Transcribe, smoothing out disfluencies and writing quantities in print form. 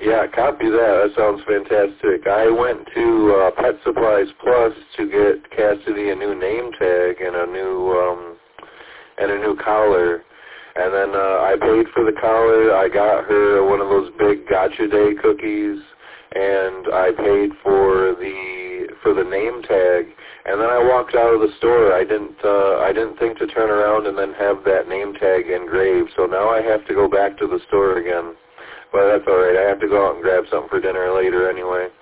Yeah, copy that. That sounds fantastic. I went to Pet Supplies Plus to get Cassidy a new name tag and a new collar. And then I paid for the collar. I got her one of those big Gotcha Day cookies, and I paid for the name tag. And then I walked out of the store. I didn't think to turn around and then have that name tag engraved. So now I have to go back to the store again. But that's all right. I have to go out and grab something for dinner later anyway.